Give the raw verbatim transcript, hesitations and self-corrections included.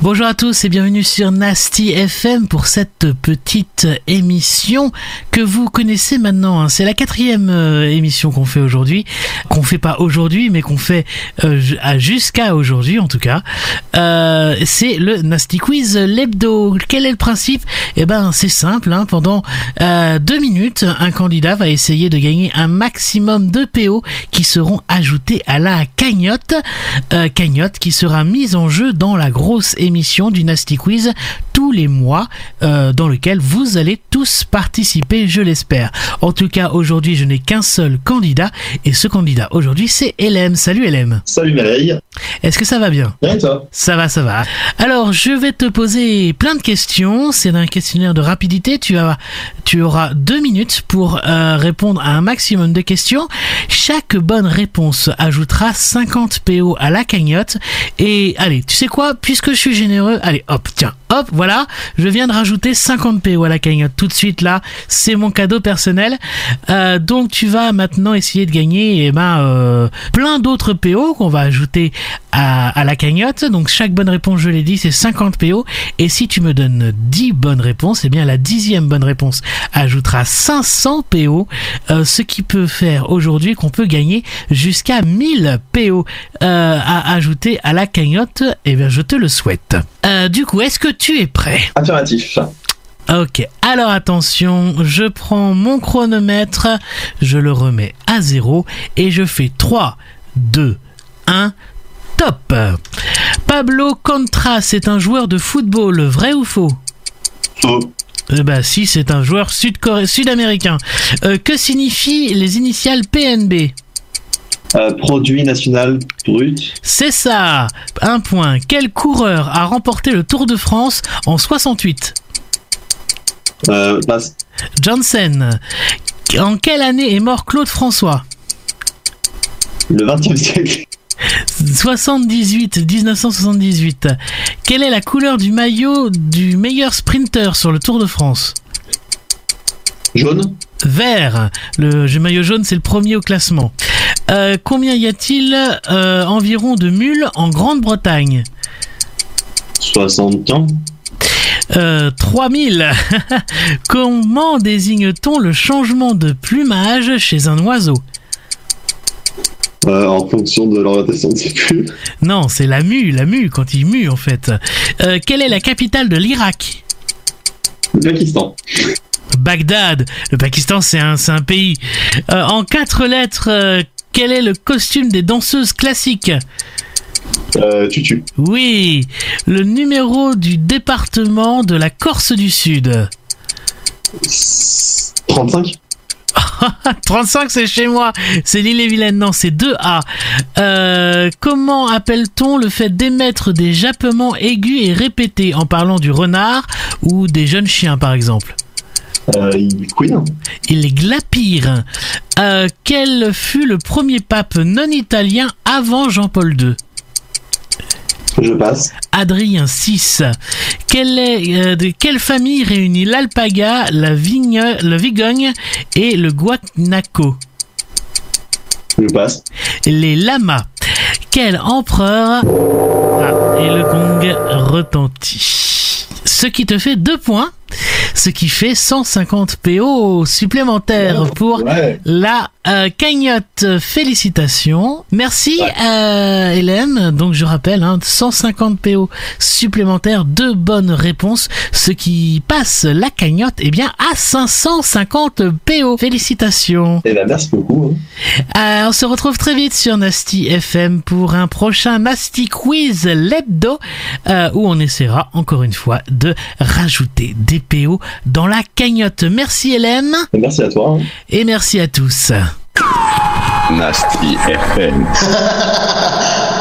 Bonjour à tous et bienvenue sur Nasty F M pour cette petite émission que vous connaissez maintenant. Hein. C'est la quatrième euh, émission qu'on fait aujourd'hui, qu'on fait pas aujourd'hui, mais qu'on fait euh, jusqu'à aujourd'hui en tout cas. Euh, c'est le Nasty Quiz l'hebdo. Quel est le principe ? Eh ben, c'est simple. Hein. Pendant euh, deux minutes, un candidat va essayer de gagner un maximum de P O qui seront ajoutés à la cagnotte, euh, cagnotte qui sera mise en jeu dans la grosse émission. émission du Nasty Quiz tous les mois euh, dans lequel vous allez tous participer, je l'espère. En tout cas, aujourd'hui, je n'ai qu'un seul candidat et ce candidat aujourd'hui, c'est L M. Salut L M. Salut Mireille. Est-ce que ça va bien ? Bien et toi ? Ça va, ça va. Alors, je vais te poser plein de questions. C'est un questionnaire de rapidité. Tu as, tu auras deux minutes pour euh, répondre à un maximum de questions. Chaque bonne réponse ajoutera cinquante P O à la cagnotte. Et allez, tu sais quoi ? Puisque je suis généreux, allez, hop, tiens, hop, voilà, je viens de rajouter cinquante P O à la cagnotte tout de suite là, c'est mon cadeau personnel. Euh, donc tu vas maintenant essayer de gagner eh ben, euh, plein d'autres P O qu'on va ajouter à, à la cagnotte. Donc chaque bonne réponse, je l'ai dit, c'est cinquante P O. Et si tu me donnes dix bonnes réponses, eh bien la dixième bonne réponse ajoutera cinq cents P O, euh, ce qui peut faire aujourd'hui qu'on peut gagner jusqu'à mille P O euh, à ajouter à la cagnotte. Eh bien je te le souhaite. Euh, du coup, est-ce que tu es prêt ? Affirmatif. Ok, alors attention, je prends mon chronomètre, je le remets à zéro et je fais trois, deux, un, top. Pablo Contras est un joueur de football, vrai ou faux ? Faux. Eh ben si, c'est un joueur sud-coré- sud-américain. Euh, que signifient les initiales P N B ? Euh, produit national brut. C'est ça. Un point. Quel coureur a remporté le Tour de France en soixante-huit ? Euh, passe. Janssen. En quelle année est mort Claude François ? Le vingtième siècle. soixante-dix-huit, dix-neuf cent soixante-dix-huit. Quelle est la couleur du maillot du meilleur sprinter sur le Tour de France ? Jaune. Vert. Le maillot jaune, c'est le premier au classement. Euh, combien y a-t-il euh, environ de mules en Grande-Bretagne ? soixante ans. Euh, trois mille. Comment désigne-t-on le changement de plumage chez un oiseau ? Euh, en fonction de l'orientation de ses plumes. Non, c'est la mue, la mue, quand il mue en fait. Euh, quelle est la capitale de l'Irak ? Le Pakistan. Bagdad. Le Pakistan, c'est un, c'est un pays. Euh, en quatre lettres, euh, quel est le costume des danseuses classiques ? Euh, tutu. Oui. Le numéro du département de la Corse du Sud ? trente-cinq. trente-cinq, c'est chez moi. C'est l'Île-et-Vilaine. Non, c'est deux A. Euh, comment appelle-t-on le fait d'émettre des jappements aigus et répétés en parlant du renard ou des jeunes chiens, par exemple ? Euh, il queen. Il est glapire. Euh, quel fut le premier pape non italien avant Jean-Paul deux ? Je passe. Adrien six. Quelle, est, euh, de quelle famille réunit l'alpaga, la vigne, le vigogne et le guanaco ? Je passe. Les lamas. Quel empereur... Ah, et le gong retentit. Ce qui te fait deux points. Ce qui fait cent cinquante P O supplémentaires pour Ouais. la euh, cagnotte. Félicitations. Merci Ouais. euh, L M. Donc je rappelle, hein, cent cinquante P O supplémentaires, deux bonnes réponses, ce qui passe la cagnotte eh bien, à cinq cent cinquante P O. Félicitations. Eh ben, merci beaucoup. Euh, on se retrouve très vite sur Nasty F M pour un prochain Nasty Quiz l'hebdo euh, où on essaiera encore une fois de rajouter des P O dans la cagnotte. Merci L M. Et merci à toi. Hein. Et merci à tous. Nasty F M.